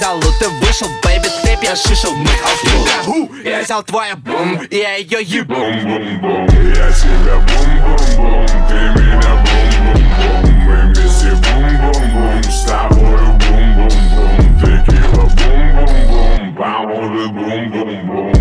залу ты вышел, бэйби, ты пьяшишил, мы халту. Я взял твою бум, и я ее ебу. Бум-бум-бум, я тебя бум-бум-бум, ты меня бум-бум-бум. Мы вместе бум-бум-бум, с тобою бум-бум-бум. Текила бум-бум-бум, поможет бум-бум-бум.